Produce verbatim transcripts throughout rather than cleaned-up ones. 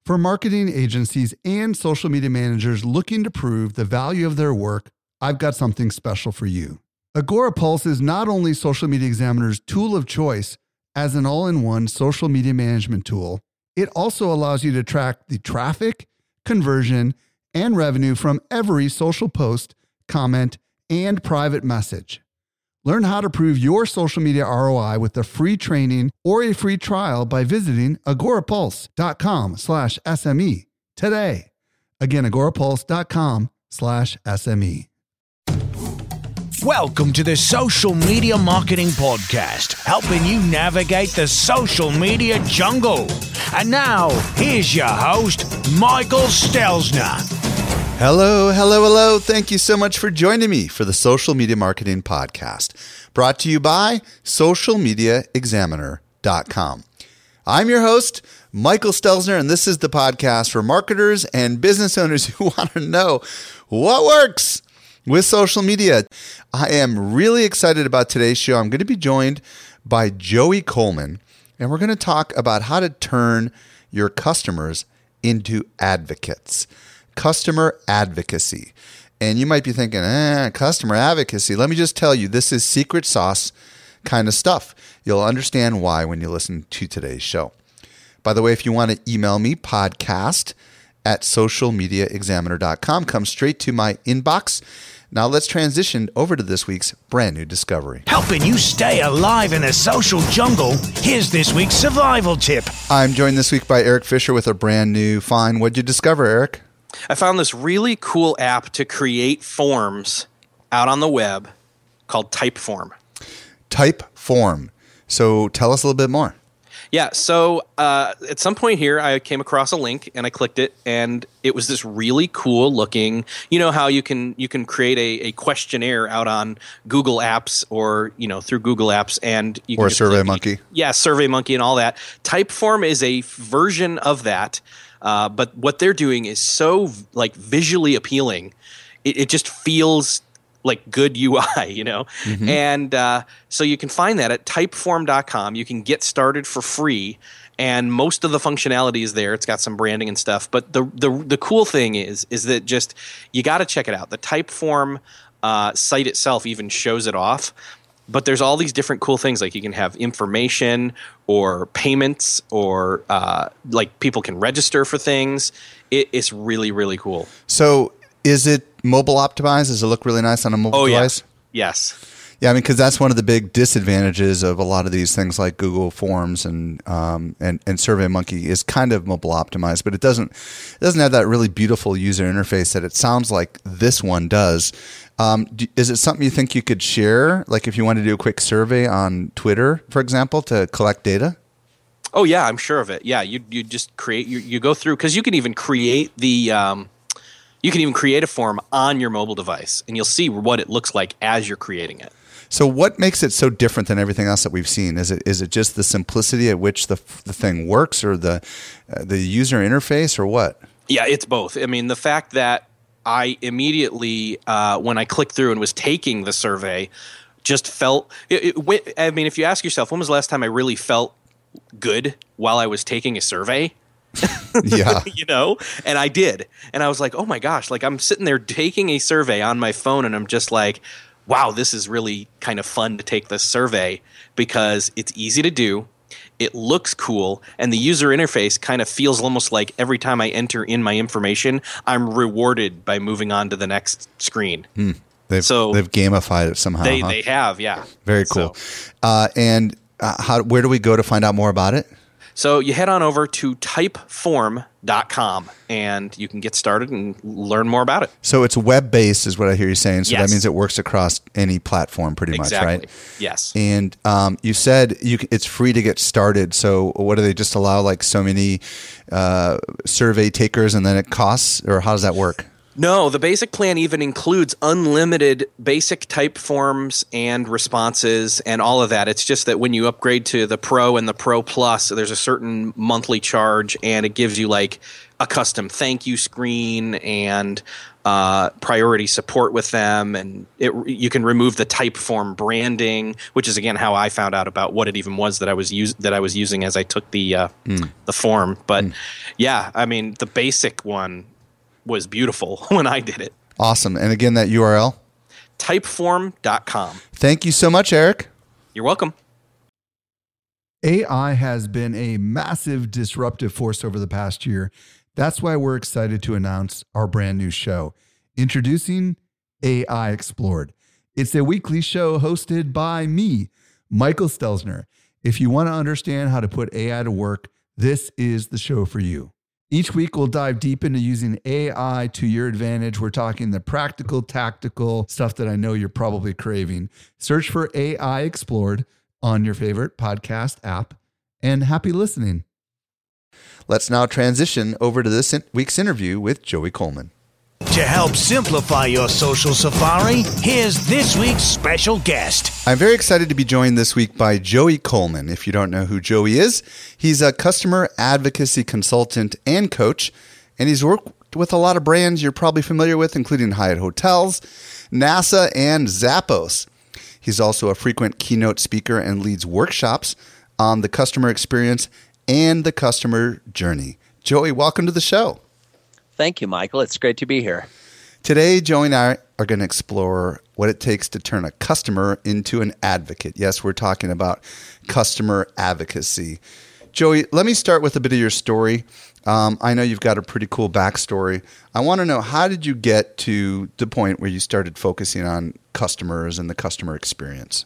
For marketing agencies and social media managers looking to prove the value of their work, I've got something special for you. Agorapulse is not only Social Media Examiner's tool of choice as an all-in-one social media management tool, it also allows you to track the traffic, conversion, and revenue from every social post, comment, and private message. Learn how to prove your social media R O I with a free training or a free trial by visiting agorapulse.com slash SME today. Again, agorapulse.com slash SME. Welcome to the Social Media Marketing Podcast, helping you navigate the social media jungle. And now, here's your host, Michael Stelzner. Hello, hello, hello. Thank you so much for joining me for the Social Media Marketing Podcast, brought to you by social media examiner dot com. I'm your host, Michael Stelzner, and this is the podcast for marketers and business owners who want to know what works with social media. I am really excited about today's show. I'm going to be joined by Joey Coleman, and we're going to talk about how to turn your customers into advocates. Customer advocacy. And you might be thinking, eh, customer advocacy. Let me just tell you, this is secret sauce kind of stuff. You'll understand why when you listen to today's show. By the way, if you want to email me, podcast at social media examiner dot com. Come straight to my inbox. Now let's transition over to this week's brand new discovery. Helping you stay alive in a social jungle, here's this week's survival tip. I'm joined this week by Eric Fisher with a brand new find. What'd you discover, Eric? I found this really cool app to create forms out on the web called Typeform. Typeform. So tell us a little bit more. Yeah, so uh, at some point here, I came across a link and I clicked it, and it was this really cool looking. You know how you can you can create a, a questionnaire out on Google Apps or you know through Google Apps, and you can or just SurveyMonkey. click, yeah, SurveyMonkey and all that. Typeform is a version of that. Uh, but what they're doing is so like visually appealing. It, it just feels like good U I, you know? Mm-hmm. And uh, so you can find that at typeform dot com. You can get started for free, and most of the functionality is there. It's got some branding and stuff. But the the, the cool thing is, is that just you got to check it out. The Typeform uh, site itself even shows it off. But there's all these different cool things, like you can have information or payments or uh, like people can register for things. It, it's really, really cool. So is it mobile optimized? Does it look really nice on a mobile oh, device? Yeah. Yes. Yeah, I mean, because that's one of the big disadvantages of a lot of these things like Google Forms and um, and, and SurveyMonkey is kind of mobile optimized, but it doesn't it doesn't have that really beautiful user interface that it sounds like this one does. Um, do, is it something you think you could share, like if you want to do a quick survey on Twitter, for example, to collect data? Oh yeah, I'm sure of it. Yeah, you you just create you you go through, because you can even create the um, you can even create a form on your mobile device, and you'll see what it looks like as you're creating it. So what makes it so different than everything else that we've seen? Is it is it just the simplicity at which the the thing works, or the uh, the user interface, or what? Yeah, it's both. I mean, the fact that I immediately, uh, when I clicked through and was taking the survey, just felt it, it, I mean, if you ask yourself, when was the last time I really felt good while I was taking a survey? Yeah. You know, and I did. And I was like, oh my gosh, like I'm sitting there taking a survey on my phone, and I'm just like, wow, this is really kind of fun to take this survey because it's easy to do. It looks cool, and the user interface kind of feels almost like every time I enter in my information, I'm rewarded by moving on to the next screen. Hmm. They've, so they've gamified it somehow. They huh? they have, yeah. Very cool. So, uh, and uh, how? Where do we go to find out more about it? So you head on over to typeform dot com, and you can get started and learn more about it. So it's web-based is what I hear you saying. So yes. that means it works across any platform pretty exactly. much, right? Yes. And um, you said you can, it's free to get started. So what do they just allow, like so many uh, survey takers, and then it costs? Or how does that work? No, the basic plan even includes unlimited basic type forms and responses and all of that. It's just that when you upgrade to the Pro and the Pro Plus, there's a certain monthly charge, and it gives you like a custom thank you screen and uh, priority support with them, and it, you can remove the type form branding, which is again how I found out about what it even was that I was use, that I was using as I took the uh, mm. the form. But mm. yeah, I mean the basic one was beautiful when I did it. Awesome. And again, that U R L? typeform dot com. Thank you so much, Eric. You're welcome. A I has been a massive disruptive force over the past year. That's why we're excited to announce our brand new show, introducing A I Explored. It's a weekly show hosted by me, Michael Stelzner. If you want to understand how to put A I to work, this is the show for you. Each week, we'll dive deep into using A I to your advantage. We're talking the practical, tactical stuff that I know you're probably craving. Search for A I Explored on your favorite podcast app, and happy listening. Let's now transition over to this week's interview with Joey Coleman. To help simplify your social safari, here's this week's special guest. I'm very excited to be joined this week by Joey Coleman. If you don't know who Joey is, he's a customer advocacy consultant and coach, and he's worked with a lot of brands you're probably familiar with, including Hyatt Hotels, NASA, and Zappos. He's also a frequent keynote speaker and leads workshops on the customer experience and the customer journey. Joey, welcome to the show. Thank you, Michael. It's great to be here. Today, Joey and I are going to explore what it takes to turn a customer into an advocate. Yes, we're talking about customer advocacy. Joey, let me start with a bit of your story. Um, I know you've got a pretty cool backstory. I want to know, how did you get to the point where you started focusing on customers and the customer experience?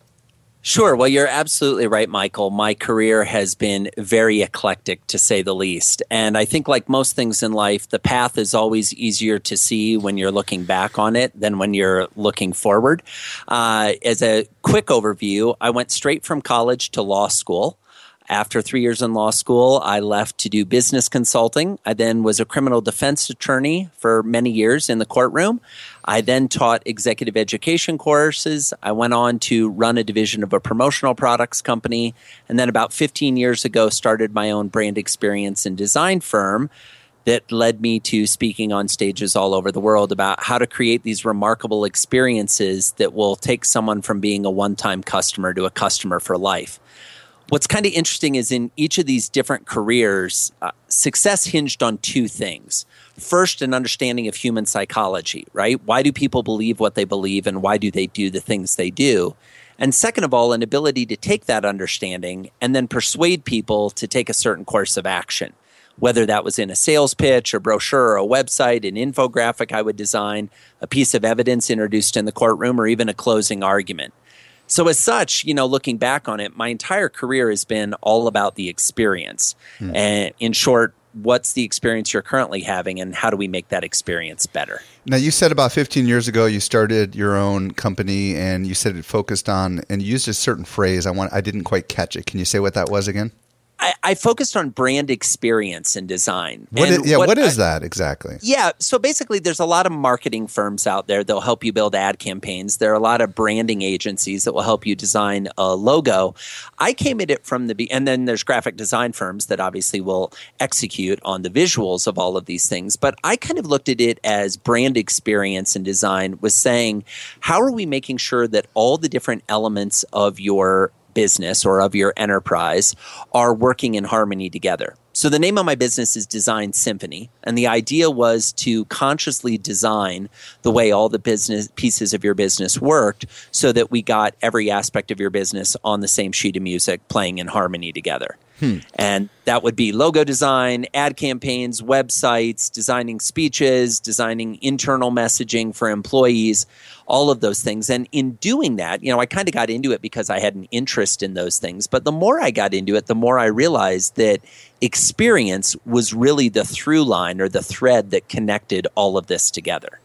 Sure. Well, you're absolutely right, Michael. My career has been very eclectic, to say the least. And I think like most things in life, the path is always easier to see when you're looking back on it than when you're looking forward. Uh, as a quick overview, I went straight from college to law school. After three years in law school, I left to do business consulting. I then was a criminal defense attorney for many years in the courtroom. I then taught executive education courses. I went on to run a division of a promotional products company. And then about fifteen years ago, started my own brand experience and design firm that led me to speaking on stages all over the world about how to create these remarkable experiences that will take someone from being a one-time customer to a customer for life. What's kind of interesting is in each of these different careers, uh, success hinged on two things. First, an understanding of human psychology, right? Why do people believe what they believe, and why do they do the things they do? And second of all, an ability to take that understanding and then persuade people to take a certain course of action, whether that was in a sales pitch, a brochure, or a website, an infographic I would design, a piece of evidence introduced in the courtroom, or even a closing argument. So as such, you know, looking back on it, my entire career has been all about the experience. Hmm. And in short, what's the experience you're currently having, and how do we make that experience better? Now, you said about fifteen years ago you started your own company, and you said it focused on, and you used a certain phrase. I want I didn't quite catch it. Can you say what that was again? I, I focused on brand experience and design. What and is, yeah, what, what is I, that exactly? Yeah, so basically there's a lot of marketing firms out there that will help you build ad campaigns. There are a lot of branding agencies that will help you design a logo. I came at it from the – and then there's graphic design firms that obviously will execute on the visuals of all of these things. But I kind of looked at it as brand experience and design was saying, how are we making sure that all the different elements of your – business or of your enterprise are working in harmony together. So the name of my business is Design Symphony, and the idea was to consciously design the way all the business pieces of your business worked so that we got every aspect of your business on the same sheet of music playing in harmony together. Hmm. And that would be logo design, ad campaigns, websites, designing speeches, designing internal messaging for employees, all of those things. And in doing that, you know, I kind of got into it because I had an interest in those things. But the more I got into it, the more I realized that experience was really the through line or the thread that connected all of this together.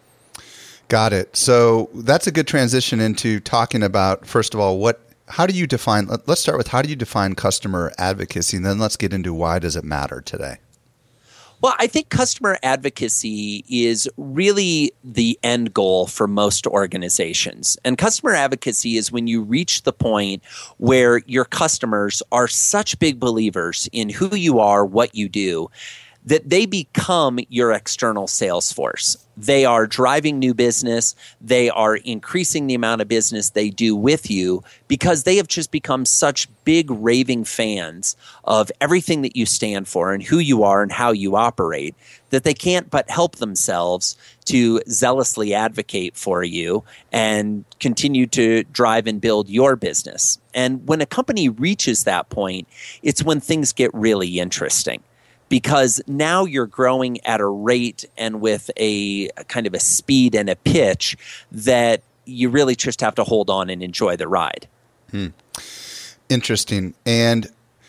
Got it. So that's a good transition into talking about, first of all, what How do you define, let's start with how do you define customer advocacy, and then let's get into why does it matter today? Well, I think customer advocacy is really the end goal for most organizations. And customer advocacy is when you reach the point where your customers are such big believers in who you are, what you do, that they become your external sales force. They are driving new business. They are increasing the amount of business they do with you because they have just become such big raving fans of everything that you stand for and who you are and how you operate that they can't but help themselves to zealously advocate for you and continue to drive and build your business. And when a company reaches that point, it's when things get really interesting. Because now you're growing at a rate and with a, a kind of a speed and a pitch that you really just have to hold on and enjoy the ride. Hmm. Interesting. And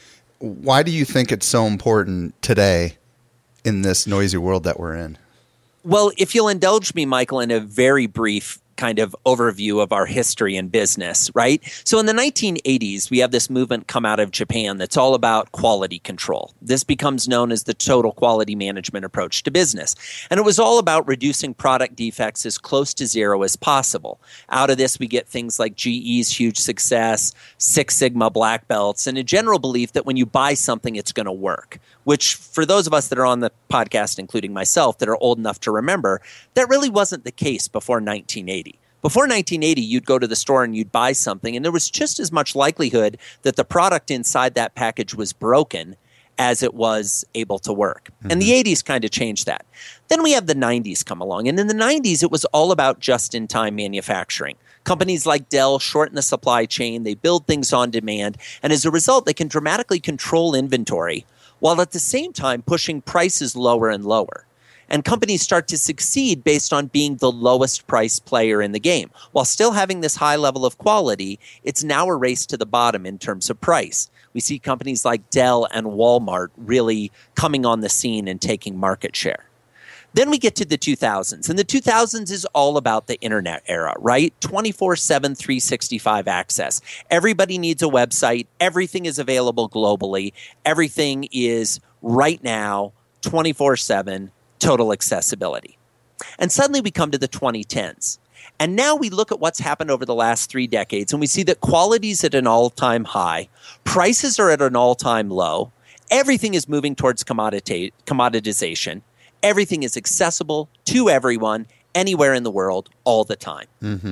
why do you think it's so important today in this noisy world that we're in? Well, if you'll indulge me, Michael, in a very brief kind of overview of our history and business, right? So in the nineteen eighties, we have this movement come out of Japan that's all about quality control. This becomes known as the total quality management approach to business. And it was all about reducing product defects as close to zero as possible. Out of this, we get things like G E's huge success, Six Sigma black belts, and a general belief that when you buy something, it's going to work, which for those of us that are on the podcast, including myself, that are old enough to remember, that really wasn't the case before nineteen eighty. Before nineteen eighty, you'd go to the store and you'd buy something, and there was just as much likelihood that the product inside that package was broken as it was able to work. Mm-hmm. And the eighties kind of changed that. Then we have the nineties come along, and in the nineties, it was all about just-in-time manufacturing. Companies like Dell shorten the supply chain, they build things on demand, and as a result, they can dramatically control inventory while at the same time pushing prices lower and lower. And companies start to succeed based on being the lowest price player in the game. While still having this high level of quality, it's now a race to the bottom in terms of price. We see companies like Dell and Walmart really coming on the scene and taking market share. Then we get to the two thousands, and the two thousands is all about the internet era, right? twenty-four seven, three sixty-five access. Everybody needs a website. Everything is available globally. Everything is right now, twenty-four seven, total accessibility. And suddenly we come to the twenty tens. And now we look at what's happened over the last three decades, and we see that quality is at an all-time high. Prices are at an all-time low. Everything is moving towards commodita- commoditization. Everything is accessible to everyone, anywhere in the world, all the time. Mm-hmm.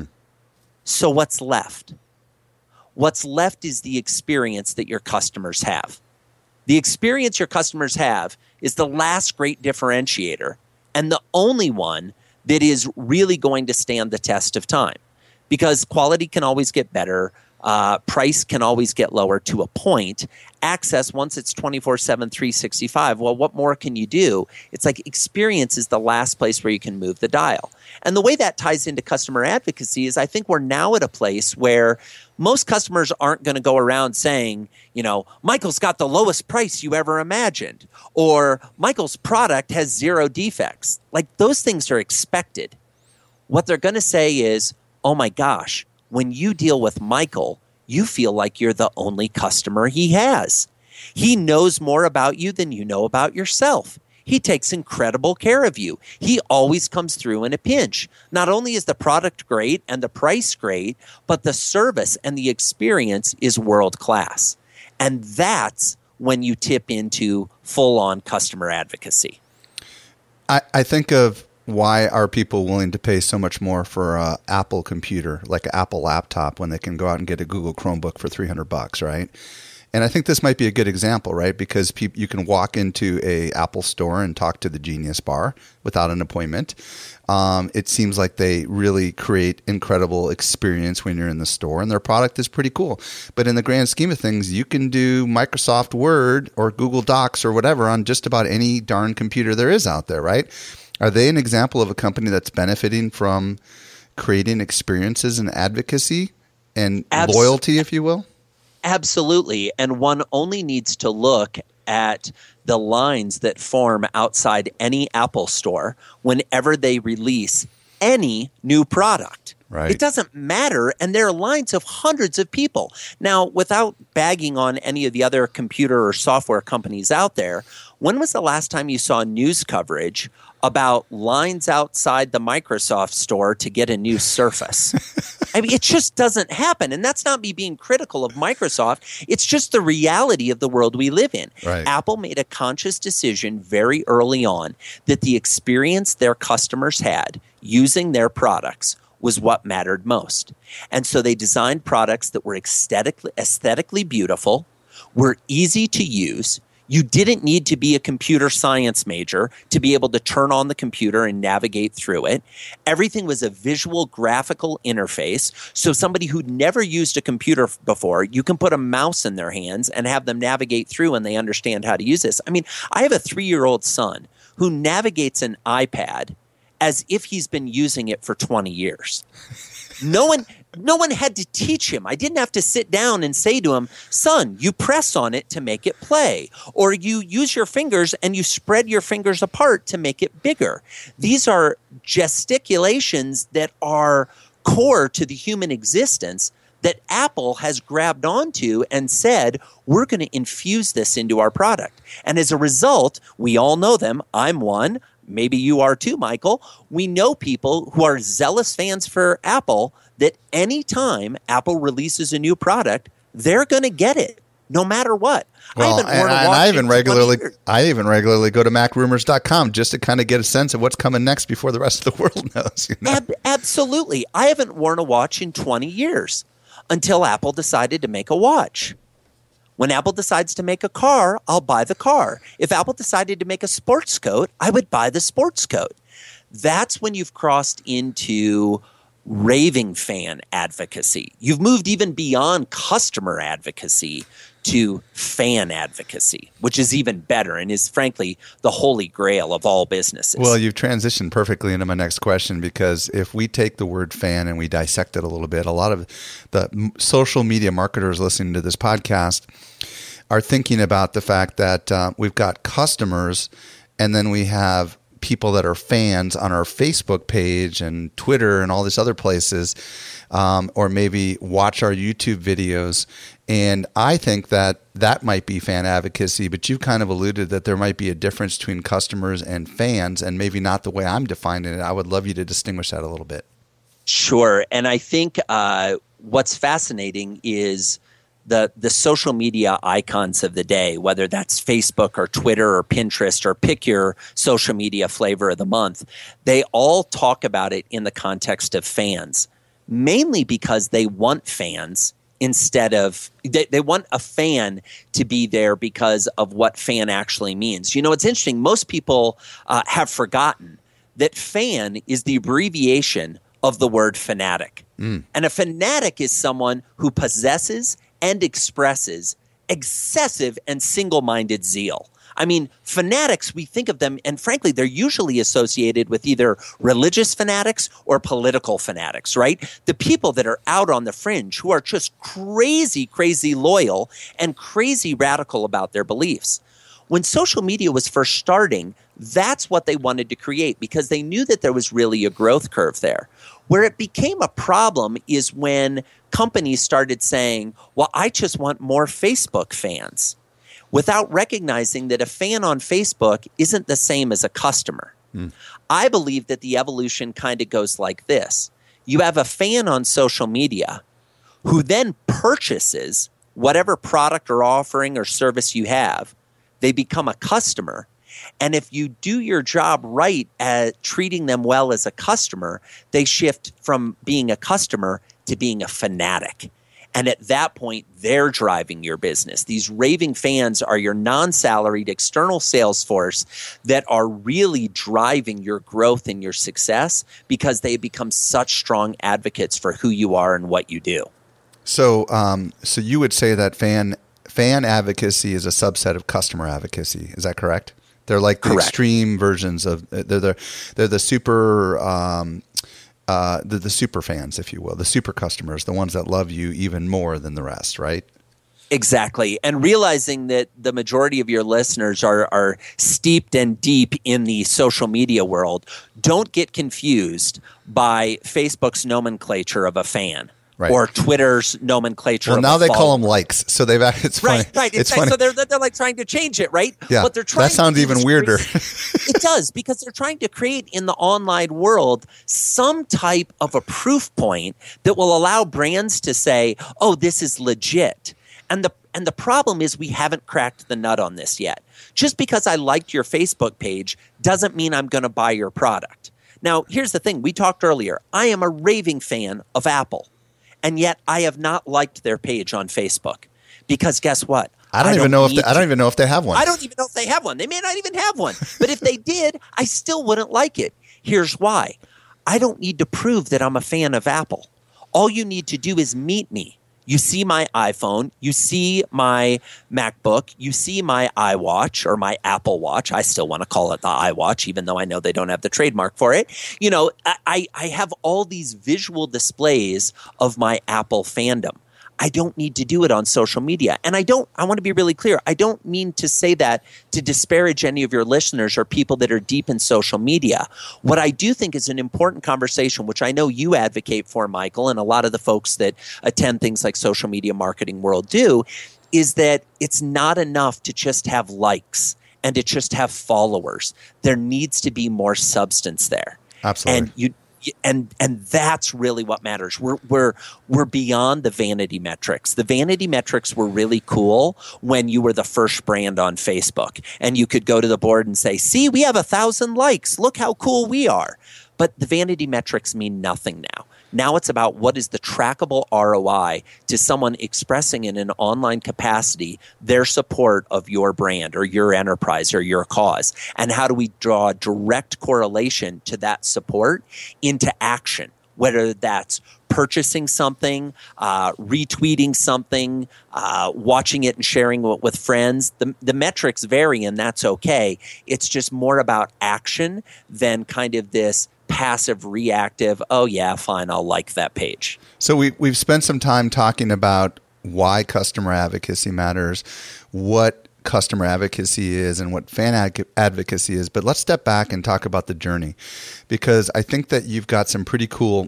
So what's left? What's left is the experience that your customers have. The experience your customers have is the last great differentiator and the only one that is really going to stand the test of time. Because quality can always get better. Uh, price can always get lower to a point. Access, once it's twenty-four seven, three sixty-five, well, what more can you do? It's like experience is the last place where you can move the dial. And the way that ties into customer advocacy is I think we're now at a place where most customers aren't going to go around saying, you know, Michael's got the lowest price you ever imagined, or Michael's product has zero defects. Like those things are expected. What they're going to say is, oh my gosh, when you deal with Michael, you feel like you're the only customer he has. He knows more about you than you know about yourself. He takes incredible care of you. He always comes through in a pinch. Not only is the product great and the price great, but the service and the experience is world class. And that's when you tip into full-on customer advocacy. I, I think of why are people willing to pay so much more for an Apple computer, like an Apple laptop, when they can go out and get a Google Chromebook for three hundred bucks, right? And I think this might be a good example, right? Because pe- you can walk into a Apple store and talk to the Genius Bar without an appointment. Um, it seems like they really create incredible experience when you're in the store, and their product is pretty cool. But in the grand scheme of things, you can do Microsoft Word or Google Docs or whatever on just about any darn computer there is out there, right? Are they an example of a company that's benefiting from creating experiences and advocacy and Abs- loyalty, if you will? Absolutely. And one only needs to look at the lines that form outside any Apple store whenever they release any new product. Right. It doesn't matter. And there are lines of hundreds of people. Now, without bagging on any of the other computer or software companies out there, when was the last time you saw news coverage about lines outside the Microsoft store to get a new Surface? I mean, it just doesn't happen. And that's not me being critical of Microsoft. It's just the reality of the world we live in. Right. Apple made a conscious decision very early on that the experience their customers had using their products was what mattered most. And so they designed products that were aesthetically, aesthetically beautiful, were easy to use. You didn't need to be a computer science major to be able to turn on the computer and navigate through it. Everything was a visual graphical interface. So somebody who'd never used a computer before, you can put a mouse in their hands and have them navigate through and they understand how to use this. I mean, I have a three-year-old son who navigates an iPad as if he's been using it for twenty years. No one no one had to teach him. I didn't have to sit down and say to him, son, you press on it to make it play. Or you use your fingers and you spread your fingers apart to make it bigger. These are gesticulations that are core to the human existence that Apple has grabbed onto and said, we're going to infuse this into our product. And as a result, we all know them. I'm one. Maybe you are too, Michael. We know people who are zealous fans for Apple that anytime Apple releases a new product, they're going to get it, no matter what. Well, I haven't and, worn a and watch I even in regularly, twenty years. I even regularly go to mac rumors dot com just to kind of get a sense of what's coming next before the rest of the world knows. You know? Ab- absolutely. I haven't worn a watch in twenty years until Apple decided to make a watch. When Apple decides to make a car, I'll buy the car. If Apple decided to make a sports coat, I would buy the sports coat. That's when you've crossed into raving fan advocacy. You've moved even beyond customer advocacy to fan advocacy, which is even better and is frankly the holy grail of all businesses. Well, you've transitioned perfectly into my next question, because if we take the word fan and we dissect it a little bit, a lot of the m- social media marketers listening to this podcast are thinking about the fact that uh, we've got customers and then we have people that are fans on our Facebook page and Twitter and all these other places, um, or maybe watch our YouTube videos. And I think that that might be fan advocacy, but you've kind of alluded that there might be a difference between customers and fans, and maybe not the way I'm defining it. I would love you to distinguish that a little bit. Sure. And I think uh, what's fascinating is the the social media icons of the day, whether that's Facebook or Twitter or Pinterest or pick your social media flavor of the month, they all talk about it in the context of fans, mainly because they want fans instead of they, they want a fan to be there because of what fan actually means. You know, it's interesting. Most people uh, have forgotten that fan is the abbreviation of the word fanatic. Mm. And a fanatic is someone who possesses and expresses excessive and single-minded zeal. I mean, fanatics, we think of them, and frankly, they're usually associated with either religious fanatics or political fanatics, right? The people that are out on the fringe who are just crazy, crazy loyal and crazy radical about their beliefs. When social media was first starting, that's what they wanted to create because they knew that there was really a growth curve there. Where it became a problem is when companies started saying, well, I just want more Facebook fans, without recognizing that a fan on Facebook isn't the same as a customer. Mm. I believe that the evolution kind of goes like this. You have a fan on social media who then purchases whatever product or offering or service you have. They become a customer. And if you do your job right at treating them well as a customer, they shift from being a customer to being a fanatic. And at that point, they're driving your business. These raving fans are your non-salaried external sales force that are really driving your growth and your success because they become such strong advocates for who you are and what you do. So, um, so you would say that fan fan advocacy is a subset of customer advocacy. Is that correct? They're like the Correct. extreme versions of they're the they're the super um, uh, the, the super fans, if you will, the super customers, the ones that love you even more than the rest, right? Exactly. And realizing that the majority of your listeners are, are steeped and deep in the social media world, don't get confused by Facebook's nomenclature of a fan. Right. Or Twitter's nomenclature. Well, of now a they follower. call them likes, so they've. It's funny. Right, right. It's, it's right. funny. So they're they're like trying to change it, right? Yeah, what they're trying that sounds to even weirder. It does, because they're trying to create in the online world some type of a proof point that will allow brands to say, "Oh, this is legit." And the and the problem is we haven't cracked the nut on this yet. Just because I liked your Facebook page doesn't mean I'm going to buy your product. Now, here's the thing: we talked earlier. I am a raving fan of Apple. And yet I have not liked their page on Facebook, because guess what? I don't, I don't even know if they, I don't even know if they have one. I don't even know if they have one. They may not even have one. But if they did, I still wouldn't like it. Here's why. I don't need to prove that I'm a fan of Apple. All you need to do is meet me. You see my iPhone, you see my MacBook, you see my iWatch or my Apple Watch. I still want to call it the iWatch, even though I know they don't have the trademark for it. You know, I, I have all these visual displays of my Apple fandom. I don't need to do it on social media. And I don't, I want to be really clear. I don't mean to say that to disparage any of your listeners or people that are deep in social media. What I do think is an important conversation, which I know you advocate for, Michael, and a lot of the folks that attend things like Social Media Marketing World do, is that it's not enough to just have likes and to just have followers. There needs to be more substance there. Absolutely. And you And and that's really what matters. We're we're we're beyond the vanity metrics. The vanity metrics were really cool when you were the first brand on Facebook, and you could go to the board and say, "See, we have a thousand likes. Look how cool we are." But the vanity metrics mean nothing now. Now it's about what is the trackable R O I to someone expressing in an online capacity their support of your brand or your enterprise or your cause. And how do we draw a direct correlation to that support into action, whether that's purchasing something, uh, retweeting something, uh, watching it and sharing it with friends. The, the metrics vary, and that's okay. It's just more about action than kind of this passive reactive, oh yeah, fine, I'll like that page. So we, we've spent some time talking about why customer advocacy matters, what customer advocacy is, and what fan ad- advocacy is. But let's step back and talk about the journey, because I think that you've got some pretty cool,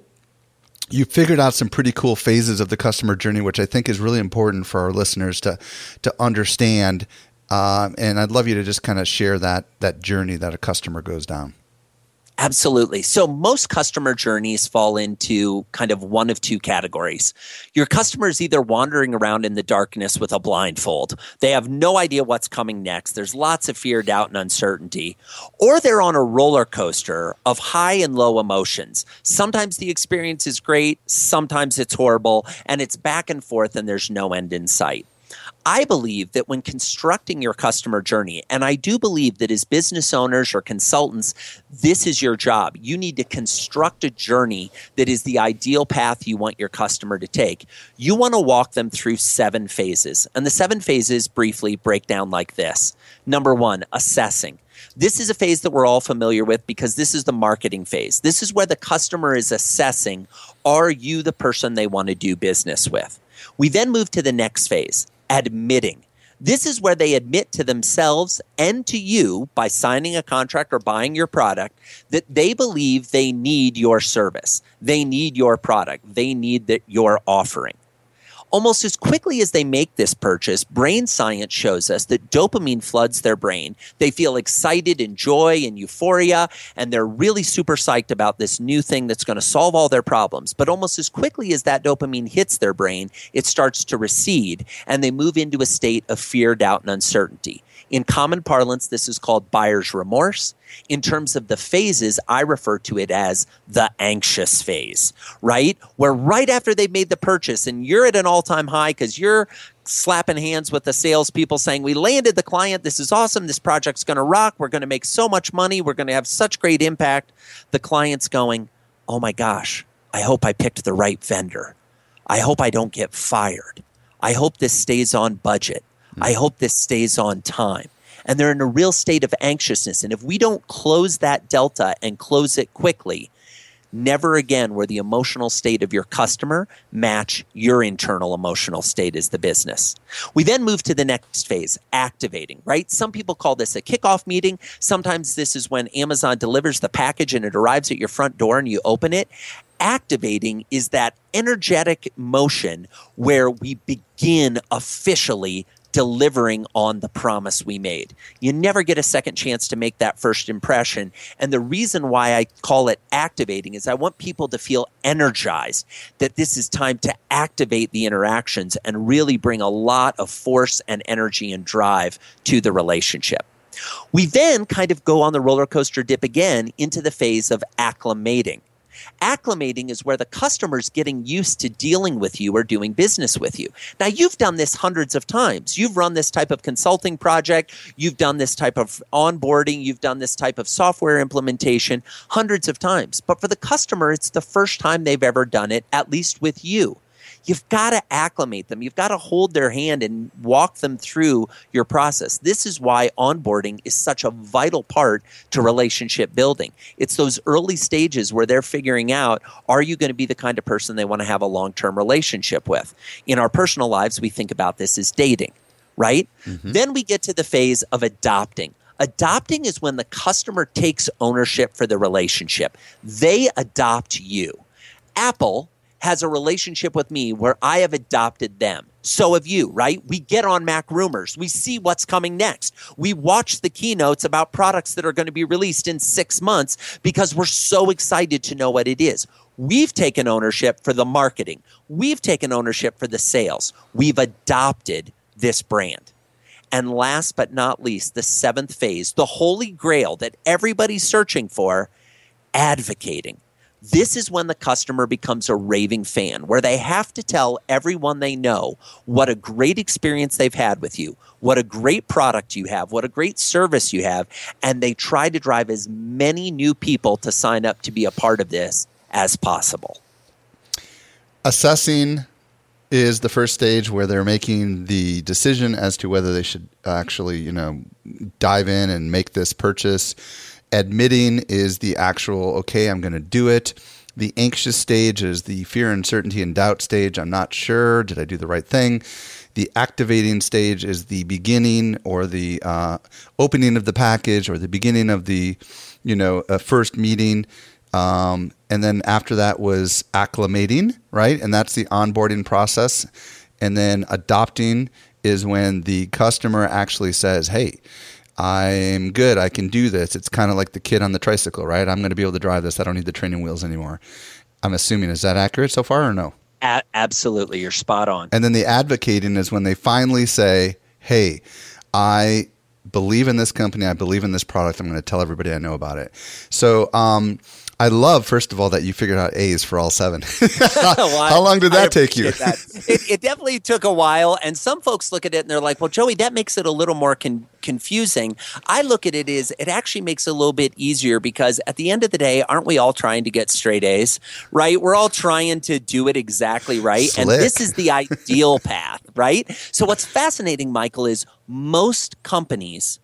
you figured out some pretty cool phases of the customer journey, which I think is really important for our listeners to to understand. Um, and I'd love you to just kind of share that that journey that a customer goes down. Absolutely. So most customer journeys fall into kind of one of two categories. Your customer is either wandering around in the darkness with a blindfold. They have no idea what's coming next. There's lots of fear, doubt, and uncertainty. Or they're on a roller coaster of high and low emotions. Sometimes the experience is great, sometimes it's horrible, and it's back and forth and there's no end in sight. I believe that when constructing your customer journey, and I do believe that as business owners or consultants, this is your job. You need to construct a journey that is the ideal path you want your customer to take. You want to walk them through seven phases. And the seven phases briefly break down like this. Number one, assessing. This is a phase that we're all familiar with because this is the marketing phase. This is where the customer is assessing, are you the person they want to do business with? We then move to the next phase, admitting. This is where they admit to themselves and to you by signing a contract or buying your product that they believe they need your service. They need your product. They need that your offering. Almost as quickly as they make this purchase, brain science shows us that dopamine floods their brain. They feel excited and joy and euphoria, and they're really super psyched about this new thing that's going to solve all their problems. But almost as quickly as that dopamine hits their brain, it starts to recede, and they move into a state of fear, doubt, and uncertainty. In common parlance, this is called buyer's remorse. In terms of the phases, I refer to it as the anxious phase, right? Where right after they've made the purchase and you're at an all-time high because you're slapping hands with the salespeople saying, we landed the client, this is awesome, this project's going to rock, we're going to make so much money, we're going to have such great impact. The client's going, oh my gosh, I hope I picked the right vendor. I hope I don't get fired. I hope this stays on budget. I hope this stays on time. And they're in a real state of anxiousness. And if we don't close that delta and close it quickly, Never again will the emotional state of your customer match your internal emotional state as the business. We then move to the next phase, activating, right? Some people call this a kickoff meeting. Sometimes this is when Amazon delivers the package and it arrives at your front door and you open it. Activating is that energetic motion where we begin officially delivering on the promise we made. You never get a second chance to make that first impression. And the reason why I call it activating is I want people to feel energized, that this is time to activate the interactions and really bring a lot of force and energy and drive to the relationship. We then kind of go on the roller coaster dip again into the phase of acclimating. Acclimating is where the customer's getting used to dealing with you or doing business with you. Now, you've done this hundreds of times. You've run this type of consulting project. You've done this type of onboarding. You've done this type of software implementation hundreds of times. But for the customer, it's the first time they've ever done it, at least with you. You've got to acclimate them. You've got to hold their hand and walk them through your process. This is why onboarding is such a vital part to relationship building. It's those early stages where they're figuring out, are you going to be the kind of person they want to have a long-term relationship with? In our personal lives, we think about this as dating, right? Mm-hmm. Then we get to the phase of adopting. Adopting is when the customer takes ownership for the relationship. They adopt you. Apple has a relationship with me where I have adopted them. So have you, right? We get on Mac Rumors. We see what's coming next. We watch the keynotes about products that are going to be released in six months because we're so excited to know what it is. We've taken ownership for the marketing. We've taken ownership for the sales. We've adopted this brand. And last but not least, the seventh phase, the holy grail that everybody's searching for, advocating. This is when the customer becomes a raving fan, where they have to tell everyone they know what a great experience they've had with you, what a great product you have, what a great service you have, and they try to drive as many new people to sign up to be a part of this as possible. Assessing is the first stage where they're making the decision as to whether they should actually, you know, dive in and make this purchase. Admitting is the actual, okay, I'm going to do it. The anxious stage is the fear, uncertainty, and doubt stage. I'm not sure. Did I do the right thing? The activating stage is the beginning or the uh, opening of the package or the beginning of the, you know, uh, first meeting. Um, and then after that was acclimating, right? And that's the onboarding process. And then adopting is when the customer actually says, hey, I'm good. I can do this. It's kind of like the kid on the tricycle, right? I'm going to be able to drive this. I don't need the training wheels anymore. I'm assuming. Is that accurate so far or no? A- absolutely. You're spot on. And then the advocating is when they finally say, hey, I believe in this company. I believe in this product. I'm going to tell everybody I know about it. So, um, I love, first of all, that you figured out A's for all seven. well, How long did that take you? That. It, it definitely took a while. And some folks look at it and they're like, well, Joey, that makes it a little more con- confusing. I look at it as it actually makes it a little bit easier because at the end of the day, aren't we all trying to get straight A's, right? We're all trying to do it exactly right. Slick. And this is the ideal path, right? So what's fascinating, Michael, is most companies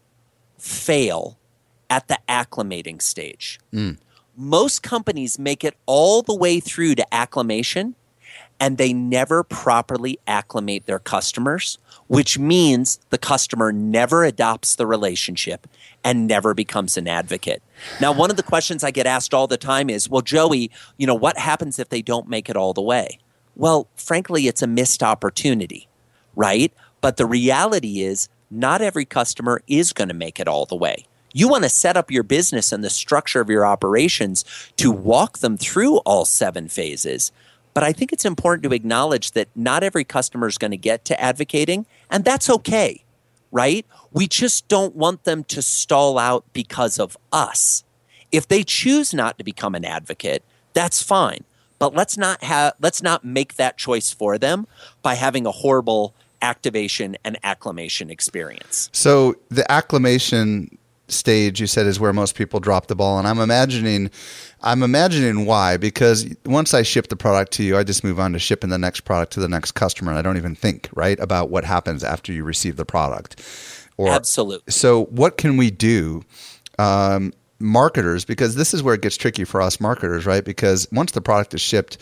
fail at the acclimating stage. Mm. Most companies make it all the way through to acclimation, and they never properly acclimate their customers, which means the customer never adopts the relationship and never becomes an advocate. Now, one of the questions I get asked all the time is, well, Joey, you know, what happens if they don't make it all the way? Well, frankly, it's a missed opportunity, right? But the reality is not every customer is going to make it all the way. You want to set up your business and the structure of your operations to walk them through all seven phases. But I think it's important to acknowledge that not every customer is going to get to advocating, and that's okay, right? We just don't want them to stall out because of us. If they choose not to become an advocate, that's fine. But let's not have let's not make that choice for them by having a horrible activation and acclimation experience. So the acclimation stage, you said, is where most people drop the ball, and I'm imagining, I'm imagining why. Because once I ship the product to you, I just move on to shipping the next product to the next customer, and I don't even think right about what happens after you receive the product. Or, Absolutely. So, what can we do um, marketers, because this is where it gets tricky for us marketers, right? Because once the product is shipped,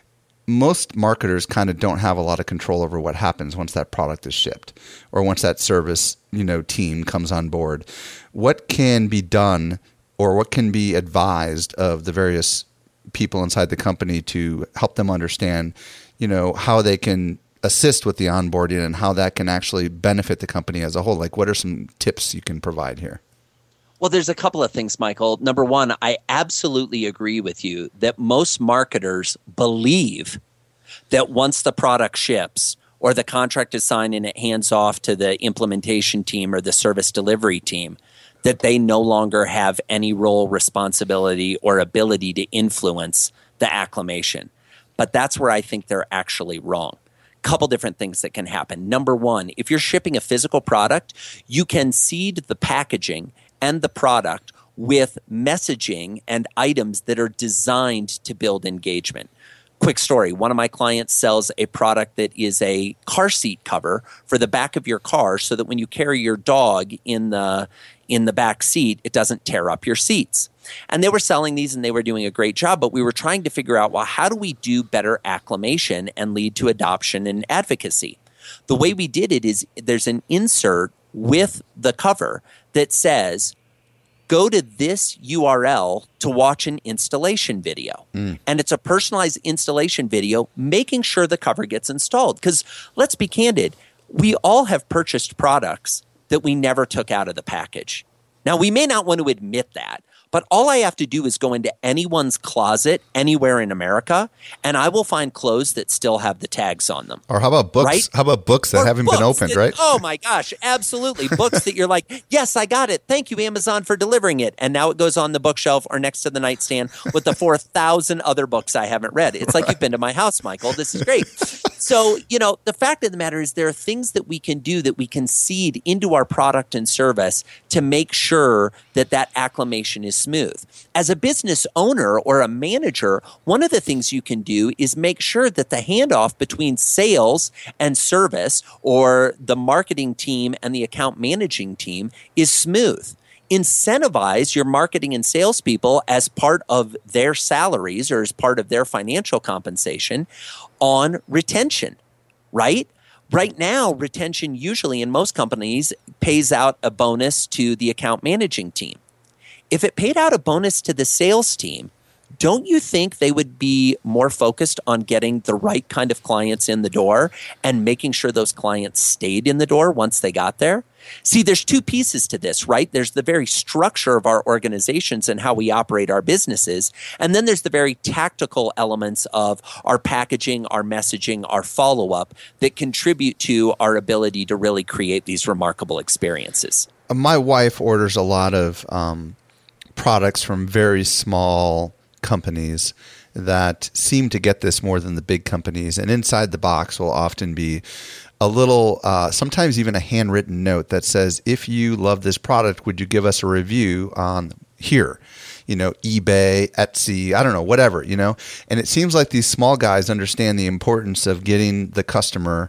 most marketers kind of don't have a lot of control over what happens once that product is shipped or once that service, you know, team comes on board. What can be done or what can be advised of the various people inside the company to help them understand, you know, how they can assist with the onboarding and how that can actually benefit the company as a whole? Like, what are some tips you can provide here? Well, there's a couple of things, Michael. Number one, I absolutely agree with you that most marketers believe that once the product ships or the contract is signed and it hands off to the implementation team or the service delivery team, that they no longer have any role, responsibility, or ability to influence the acclimation. But that's where I think they're actually wrong. Couple different things that can happen. Number one, if you're shipping a physical product, you can seed the packaging and the product with messaging and items that are designed to build engagement. Quick story. One of my clients sells a product that is a car seat cover for the back of your car so that when you carry your dog in the in the back seat, it doesn't tear up your seats. And they were selling these and they were doing a great job, but we were trying to figure out, well, how do we do better acclimation and lead to adoption and advocacy? The way we did it is there's an insert with the cover that says, go to this U R L to watch an installation video. Mm. And it's a personalized installation video, making sure the cover gets installed. Because let's be candid, we all have purchased products that we never took out of the package. Now, we may not want to admit that, but all I have to do is go into anyone's closet anywhere in America, and I will find clothes that still have the tags on them. Or how about books? Right? How about books that or haven't books been opened, that, right? Oh my gosh, absolutely. Books that you're like, yes, I got it. Thank you, Amazon, for delivering it. And now it goes on the bookshelf or next to the nightstand with the four thousand other books I haven't read. It's like you've been to my house, Michael. This is great. So, you know, the fact of the matter is there are things that we can do that we can seed into our product and service to make sure that that acclimation is smooth. As a business owner or a manager, one of the things you can do is make sure that the handoff between sales and service or the marketing team and the account managing team is smooth. Incentivize your marketing and salespeople as part of their salaries or as part of their financial compensation on retention, right? Right now, retention usually in most companies pays out a bonus to the account managing team. If it paid out a bonus to the sales team, don't you think they would be more focused on getting the right kind of clients in the door and making sure those clients stayed in the door once they got there? See, there's two pieces to this, right? There's the very structure of our organizations and how we operate our businesses. And then there's the very tactical elements of our packaging, our messaging, our follow-up that contribute to our ability to really create these remarkable experiences. My wife orders a lot of um, products from very small companies that seem to get this more than the big companies. And inside the box will often be a little, uh, sometimes even a handwritten note that says, if you love this product, would you give us a review on here? You know, eBay, Etsy, I don't know, whatever, you know? And it seems like these small guys understand the importance of getting the customer.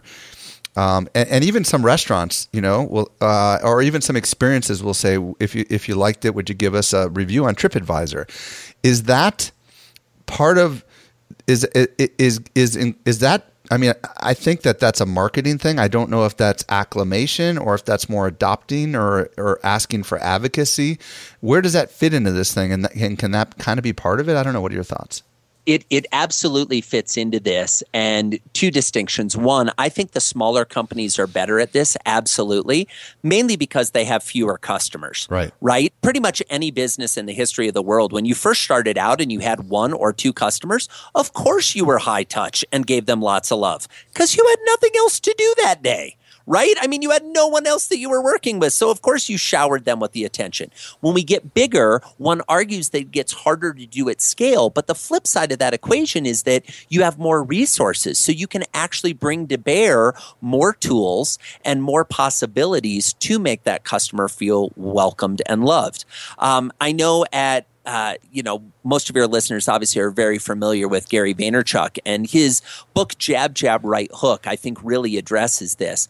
Um, and, and even some restaurants, you know, will, uh, or even some experiences will say, if you if you liked it, would you give us a review on TripAdvisor? Is that part of is is is is, is that? I mean, I think that that's a marketing thing. I don't know if that's acclimation or if that's more adopting or or asking for advocacy. Where does that fit into this thing, and, and can that kind of be part of it? I don't know. What are your thoughts? It it absolutely fits into this. And two distinctions. One, I think the smaller companies are better at this, absolutely, mainly because they have fewer customers. Right. Right? Pretty much any business in the history of the world, when you first started out and you had one or two customers, of course you were high touch and gave them lots of love because you had nothing else to do that day. Right? I mean, you had no one else that you were working with. So, of course, you showered them with the attention. When we get bigger, one argues that it gets harder to do at scale. But the flip side of that equation is that you have more resources. So you can actually bring to bear more tools and more possibilities to make that customer feel welcomed and loved. Um, I know at Uh, you know, most of your listeners obviously are very familiar with Gary Vaynerchuk, and his book, Jab, Jab, Right Hook, I think really addresses this.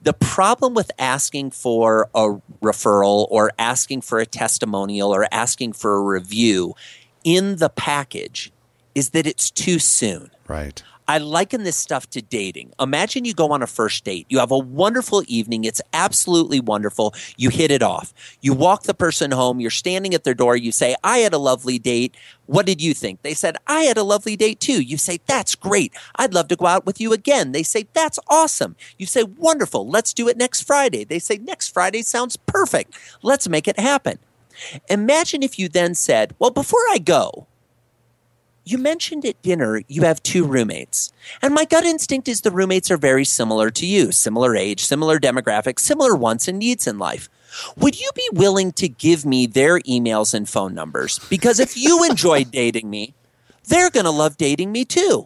The problem with asking for a referral or asking for a testimonial or asking for a review in the package is that it's too soon. Right. I liken this stuff to dating. Imagine you go on a first date. You have a wonderful evening. It's absolutely wonderful. You hit it off. You walk the person home. You're standing at their door. You say, I had a lovely date. What did you think? They said, I had a lovely date too. You say, that's great. I'd love to go out with you again. They say, that's awesome. You say, wonderful. Let's do it next Friday. They say, next Friday sounds perfect. Let's make it happen. Imagine if you then said, well, before I go, you mentioned at dinner you have two roommates. And my gut instinct is the roommates are very similar to you, similar age, similar demographics, similar wants and needs in life. Would you be willing to give me their emails and phone numbers? Because if you enjoy dating me, they're going to love dating me too.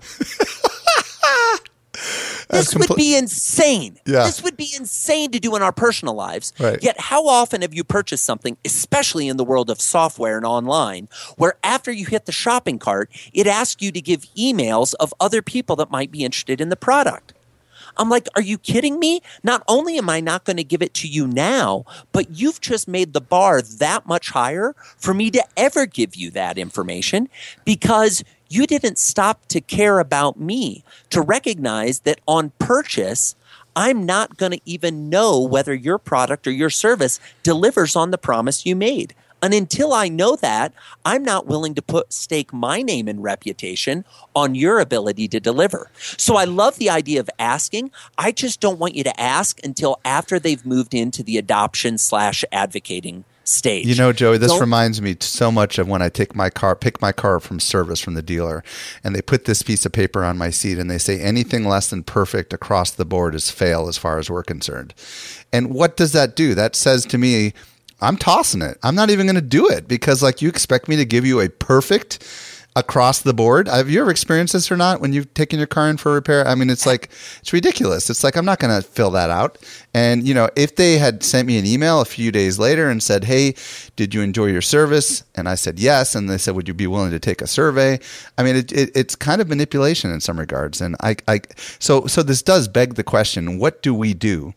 This compl- would be insane. Yeah. This would be insane to do in our personal lives. Right. Yet how often have you purchased something, especially in the world of software and online, where after you hit the shopping cart, it asks you to give emails of other people that might be interested in the product? I'm like, are you kidding me? Not only am I not going to give it to you now, but you've just made the bar that much higher for me to ever give you that information because you didn't stop to care about me, to recognize that on purchase, I'm not going to even know whether your product or your service delivers on the promise you made. And until I know that, I'm not willing to put stake my name and reputation on your ability to deliver. So I love the idea of asking. I just don't want you to ask until after they've moved into the adoption slash advocating stage. You know, Joey, this Don't, reminds me so much of when I take my car, pick my car from service from the dealer, and they put this piece of paper on my seat and they say anything less than perfect across the board is fail as far as we're concerned. And what does that do? That says to me, I'm tossing it. I'm not even going to do it because like you expect me to give you a perfect across the board. Have you ever experienced this or not when you've taken your car in for repair? I mean, it's like, it's ridiculous. It's like, I'm not going to fill that out. And, you know, if they had sent me an email a few days later and said, hey, did you enjoy your service? And I said, yes. And they said, would you be willing to take a survey? I mean, it, it, it's kind of manipulation in some regards. And I, I, so, so this does beg the question, what do we do?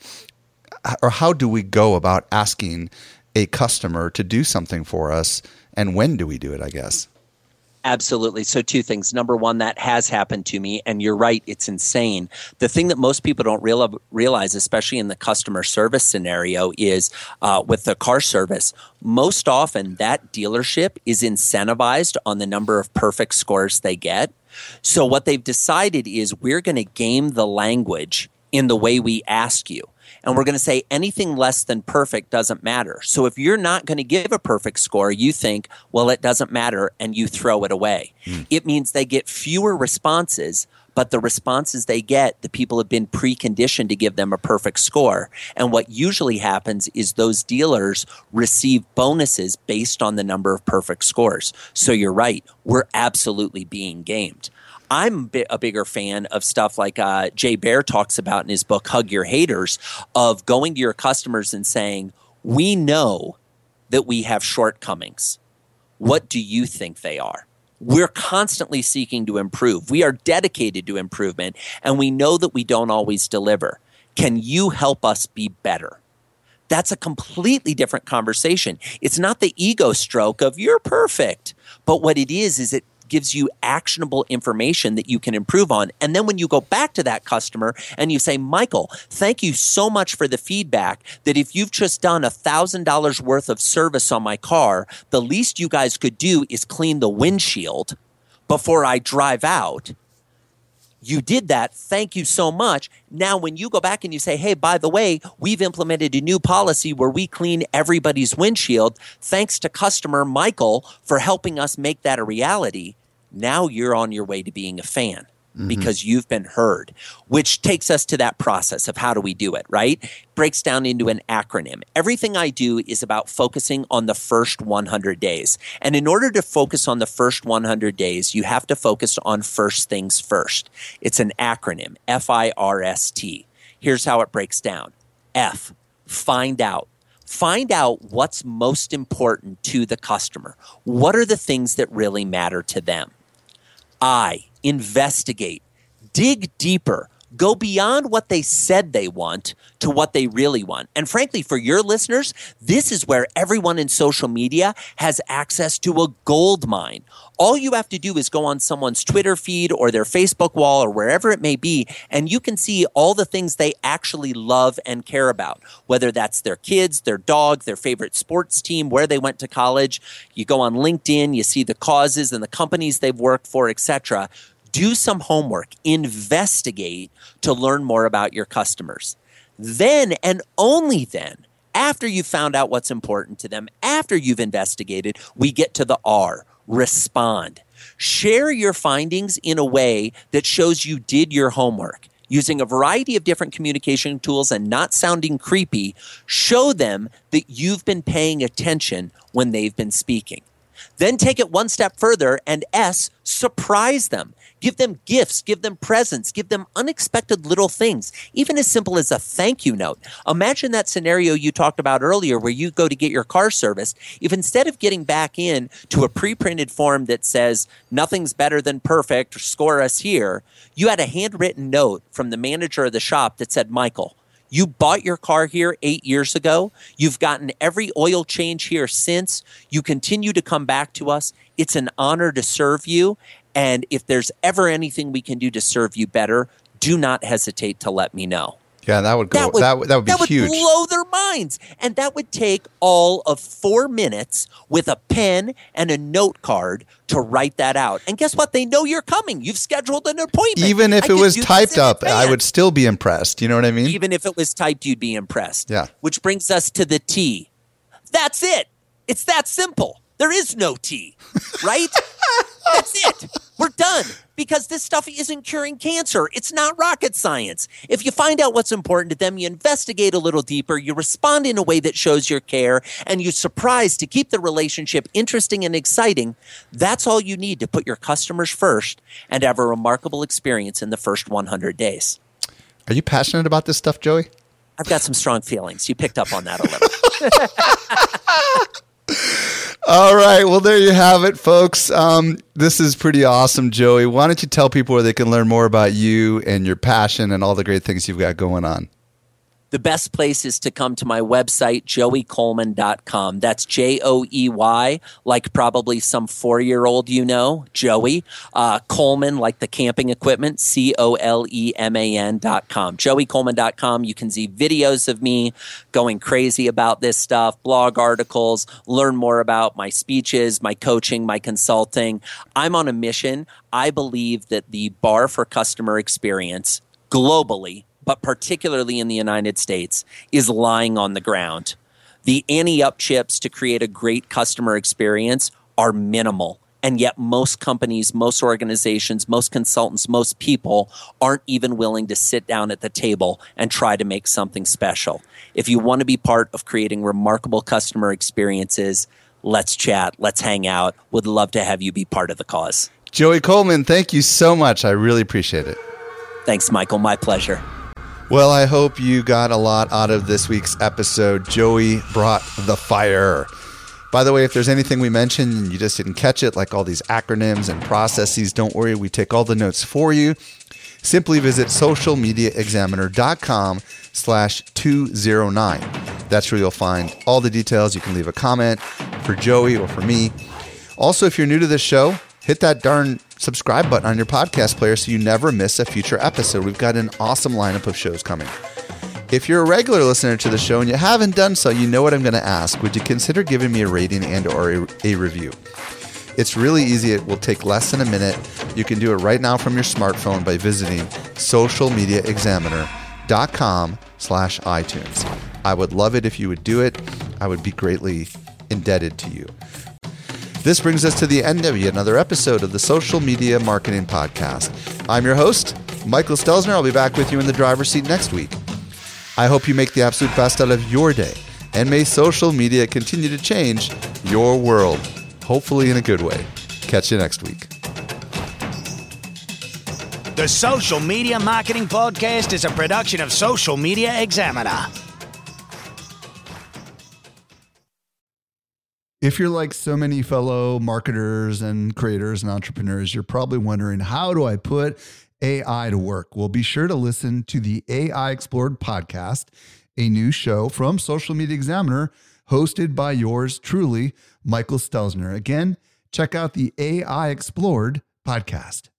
Or how do we go about asking a customer to do something for us? And when do we do it, I guess? Absolutely. So two things. Number one, that has happened to me. And you're right. It's insane. The thing that most people don't real- realize, especially in the customer service scenario, is uh, with the car service, most often that dealership is incentivized on the number of perfect scores they get. So what they've decided is we're going to game the language in the way we ask you. And we're going to say anything less than perfect doesn't matter. So if you're not going to give a perfect score, you think, well, it doesn't matter, and you throw it away. Mm. It means they get fewer responses, but the responses they get, the people have been preconditioned to give them a perfect score. And what usually happens is those dealers receive bonuses based on the number of perfect scores. So you're right. We're absolutely being gamed. I'm a bigger fan of stuff like uh, Jay Baer talks about in his book, Hug Your Haters, of going to your customers and saying, we know that we have shortcomings. What do you think they are? We're constantly seeking to improve. We are dedicated to improvement, and we know that we don't always deliver. Can you help us be better? That's a completely different conversation. It's not the ego stroke of you're perfect, but what it is is it gives you actionable information that you can improve on. And then when you go back to that customer and you say, Michael, thank you so much for the feedback that if you've just done one thousand dollars worth of service on my car, the least you guys could do is clean the windshield before I drive out. You did that. Thank you so much. Now, when you go back and you say, hey, by the way, we've implemented a new policy where we clean everybody's windshield. Thanks to customer Michael for helping us make that a reality. Now you're on your way to being a fan mm-hmm. because you've been heard, which takes us to that process of how do we do it, right? Breaks down into an acronym. Everything I do is about focusing on the first one hundred days. And in order to focus on the first one hundred days, you have to focus on first things first. It's an acronym, F I R S T. Here's how it breaks down. F, find out. Find out what's most important to the customer. What are the things that really matter to them? I, investigate. Dig deeper. Go beyond what they said they want to what they really want. And frankly, for your listeners, this is where everyone in social media has access to a gold mine. All you have to do is go on someone's Twitter feed or their Facebook wall or wherever it may be, and you can see all the things they actually love and care about, whether that's their kids, their dog, their favorite sports team, where they went to college. You go on LinkedIn, you see the causes and the companies they've worked for, et cetera. Do some homework, investigate to learn more about your customers. Then and only then, after you've found out what's important to them, after you've investigated, we get to the R, respond. Share your findings in a way that shows you did your homework. Using a variety of different communication tools and not sounding creepy, show them that you've been paying attention when they've been speaking. Then take it one step further and S, surprise them. Give them gifts, give them presents, give them unexpected little things, even as simple as a thank you note. Imagine that scenario you talked about earlier where you go to get your car serviced. If instead of getting back in to a pre-printed form that says nothing's better than perfect, or score us here, you had a handwritten note from the manager of the shop that said, Michael, you bought your car here eight years ago. You've gotten every oil change here since. You continue to come back to us. It's an honor to serve you. And if there's ever anything we can do to serve you better, do not hesitate to let me know. Yeah, that would go. That would, that would, that would be that would huge. Blow their minds. And that would take all of four minutes with a pen and a note card to write that out. And guess what? They know you're coming. You've scheduled an appointment. Even if I it was do typed up, I I would still be impressed. You know what I mean? Even if it was typed, you'd be impressed. Yeah. Which brings us to the T. That's it. It's that simple. There is no T, right? That's it. We're done. Because this stuff isn't curing cancer. It's not rocket science. If you find out what's important to them, you investigate a little deeper, you respond in a way that shows your care, and you surprise to keep the relationship interesting and exciting, that's all you need to put your customers first and have a remarkable experience in the first one hundred days. Are you passionate about this stuff, Joey? I've got some strong feelings. You picked up on that a little. All right. Well, there you have it, folks. Um, this is pretty awesome, Joey. Why don't you tell people where they can learn more about you and your passion and all the great things you've got going on? The best place is to come to my website, joey coleman dot com. That's J O E Y, like probably some four-year-old you know, Joey. Uh, Coleman, like the camping equipment, C O L E M A N dot com. joey coleman dot com. You can see videos of me going crazy about this stuff, blog articles, learn more about my speeches, my coaching, my consulting. I'm on a mission. I believe that the bar for customer experience globally, but particularly in the United States, is lying on the ground. The ante-up chips to create a great customer experience are minimal. And yet most companies, most organizations, most consultants, most people aren't even willing to sit down at the table and try to make something special. If you want to be part of creating remarkable customer experiences, let's chat, let's hang out. Would love to have you be part of the cause. Joey Coleman, thank you so much. I really appreciate it. Thanks, Michael. My pleasure. Well, I hope you got a lot out of this week's episode. Joey brought the fire. By the way, if there's anything we mentioned and you just didn't catch it, like all these acronyms and processes, don't worry. We take all the notes for you. Simply visit social media examiner dot com slash two oh nine. That's where you'll find all the details. You can leave a comment for Joey or for me. Also, if you're new to this show, hit that darn subscribe button on your podcast player so you never miss a future episode. We've got an awesome lineup of shows coming. If you're a regular listener to the show and you haven't done so, you know what I'm going to ask. Would you consider giving me a rating and or a, a review? It's really easy. It will take less than a minute. You can do it right now from your smartphone by visiting social media examiner dot com slash iTunes. I would love it if you would do it. I would be greatly indebted to you. This brings us to the end of yet another episode of the Social Media Marketing Podcast. I'm your host, Michael Stelzner. I'll be back with you in the driver's seat next week. I hope you make the absolute best out of your day, and may social media continue to change your world, hopefully in a good way. Catch you next week. The Social Media Marketing Podcast is a production of Social Media Examiner. If you're like so many fellow marketers and creators and entrepreneurs, you're probably wondering, how do I put A I to work? Well, be sure to listen to the A I Explored podcast, a new show from Social Media Examiner, hosted by yours truly, Michael Stelzner. Again, check out the A I Explored podcast.